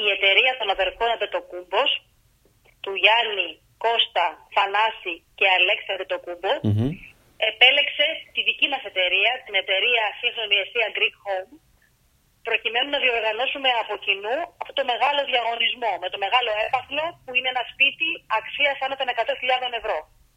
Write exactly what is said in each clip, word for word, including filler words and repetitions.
η εταιρεία των αδερφών Αντετοκούμπος, του Γιάννη, Κώστα, Θανάση και Αλέξη Αντετοκούμπο, mm-hmm. επέλεξε τη δική μας εταιρεία, την εταιρεία Σύγχρονη Εστία Greek Home, προκειμένου να διοργανώσουμε από κοινού αυτό το μεγάλο διαγωνισμό, με το μεγάλο έπαθλο που είναι ένα σπίτι αξίας άνω των εκατό χιλιάδες ευρώ.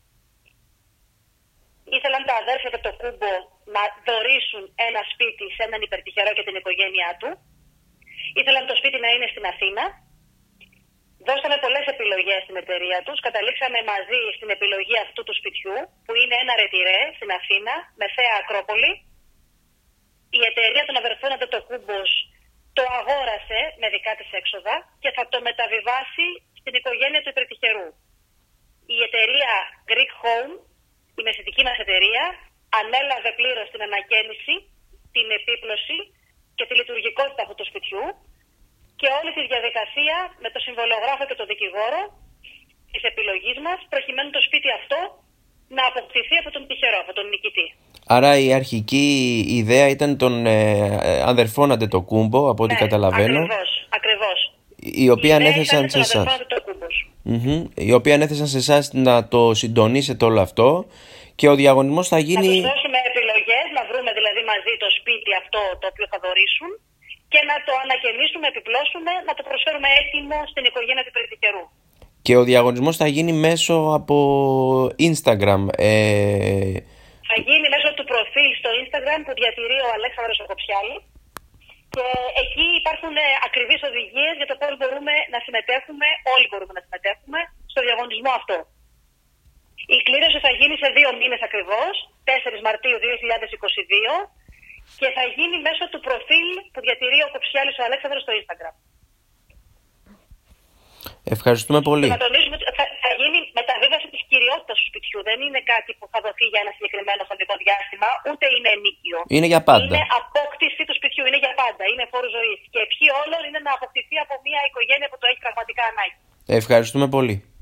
Ήθελαν τα αδέρφια Αντετοκούμπο να δωρήσουν ένα σπίτι σε έναν υπερτυχερό και την οικογένειά του. Ήθελαν το σπίτι να είναι στην Αθήνα. Δώσαμε πολλές επιλογές στην εταιρεία τους. Καταλήξαμε μαζί στην επιλογή αυτού του σπιτιού, που είναι ένα ρετυρέ στην Αθήνα, με θέα Ακρόπολη. Η εταιρεία των αδερφών Αντετοκούμπος το αγόρασε με δικά της έξοδα και θα το μεταβιβάσει στην οικογένεια του υπερτυχερού. Η εταιρεία Greek Home, η μεσητική μας εταιρεία, ανέλαβε πλήρως την ανακαίνιση, την επίπλωση και τη λειτουργικότητα αυτού του σπιτιού και όλη τη διαδικασία με το συμβολογράφο και το δικηγόρο της επιλογής μας, προκειμένου το σπίτι αυτό να αποκτηθεί από τον τυχερό, από τον νικητή. Άρα η αρχική ιδέα ήταν των ε, αδερφών Αντετοκούμπο, από ό,τι ναι, καταλαβαίνω. Ακριβώς, ακριβώς. Οι οποίοι ανέθεσαν σε εσάς. Mm-hmm. Οι οποίοι ανέθεσαν σε εσάς να το συντονίσετε όλο αυτό και ο διαγωνισμός θα γίνει. Να τους δώσουμε επιλογές, να βρούμε δηλαδή μαζί το σπίτι αυτό το οποίο θα δωρήσουν και να το ανακαινήσουμε, επιπλώσουμε, να το προσφέρουμε έτοιμο στην οικογένεια του υπερτυχερού. Και ο διαγωνισμός θα γίνει μέσω από Instagram. Ε... Θα γίνει μέσω του προφίλ στο Instagram που διατηρεί ο Αλέξανδρος Ακοψιάλη. Και εκεί υπάρχουν ακριβείς οδηγίες για το πώς μπορούμε να συμμετέχουμε, όλοι μπορούμε να συμμετέχουμε, στο διαγωνισμό αυτό. Η κλήρωση θα γίνει σε δύο μήνες ακριβώς, τέσσερις Μαρτίου δύο χιλιάδες είκοσι δύο, και θα γίνει μέσω του προφίλ που διατηρεί ο Κοψιάλης ο Αλέξανδρος στο Instagram. Ευχαριστούμε πολύ. Και να τονίσουμε ότι θα, θα γίνει μεταβίβαση της κυριότητας του σπιτιού. Δεν είναι κάτι που θα δοθεί για ένα συγκεκριμένο χρονικό διάστημα, ούτε είναι ενίκιο. Είναι για πάντα. Είναι απόκτηση του σπιτιού, είναι για πάντα, είναι φόρος ζωής. Και ευχή όλων είναι να αποκτηθεί από μια οικογένεια που το έχει πραγματικά ανάγκη. Ευχαριστούμε πολύ.